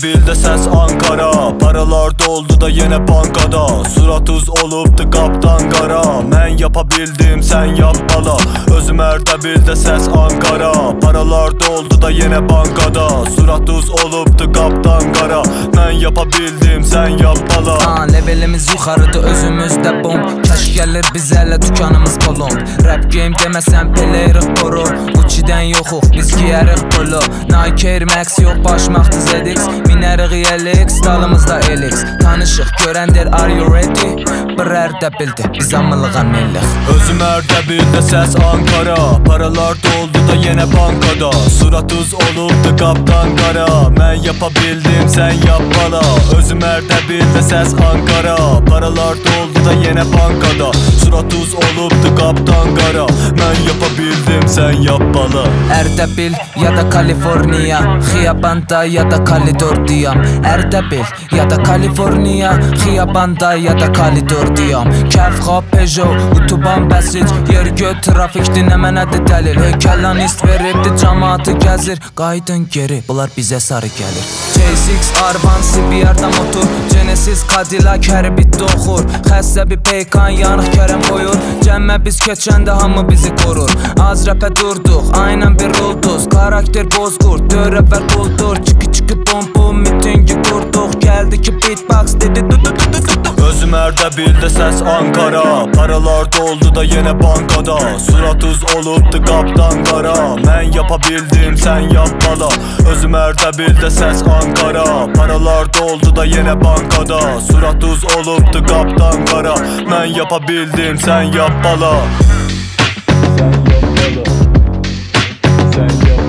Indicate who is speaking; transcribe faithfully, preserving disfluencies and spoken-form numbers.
Speaker 1: bildə səs Ankara. Paralar doldu da yenə bankada. Suratuz olubdu qapdan qara. Mən yapa bildim, sən yap bala. Özüm Ərdəbildə səs Ankara. Paralar doldu da yenə bankada. Suratuz olubdu qapdan qara. Mən yapa bildim, sən yap bala.
Speaker 2: Ha, levelimiz yuxarıdır, özümüzdə bomb. Kaş gəlir bizərlə dükanımız polomb. Rap game deməsən peleyirik boru. Gucci'dən yoxuq, biz giyərik polo. Nike Air Max yox, başmaqdı Z X. Minərik E L X, dalımızda L X. Tanışıq, görən der are you ready? Bir Ərdəbildir, biz amılığa millik.
Speaker 1: Özüm Ərdəbildə səs Ankara. Paralar doldu da yenə bankada. Suratuz olubdu qapdan qara. Mən yapa bildim, sən yap bala. Özüm Ərdəbildə səs Ankara. Paralar doldu da yenə bankada. Suratuz olubdu qapdan qara. Mən yapa bildim, sən yap bala.
Speaker 2: Ərdəbil ya da Kaliforniya, xiyabanda ya da Kalidordiyam. Ərdəbil ya da Kaliforniya, xiyabanda ya da Kalidordiyam. Kəfxa, Peugeot, Utuban, Bəsic, yer göt, trafikdir, nə mənədir dəlil. Heykəllanist veribdi, cəmaatı gəzir. Qaydın geri, bunlar bizə sarı gəlir. J altı, Arvan, C B R-da motor, Genesis, Cadillac, hər bitdi oxur. Xəstəbi, Peykan, yanıq kərəm qoyur. Cəmmə biz keçəndə hamı bizi qorur. Az rəpə durduq, aynən bir ulduz. Karakter bozqurt, dörəvər quldur. Çıkı çıkı bom bom, mitingi qurduq. Gəldi ki beatbox dedi du du du du du.
Speaker 1: Özüm Ərdəbildə səs Ankara. Paralar doldu da yenə bankada. Suratuz olubdu qapdan qara. Mən yapa bildim, sən yap bala. Özüm Ərdəbildə səs Ankara. Paralar doldu da yenə bankada. Suratuz olubdu qapdan qara. Mən yapa bildim, sən yap bala. Sən yap bala. Sən yap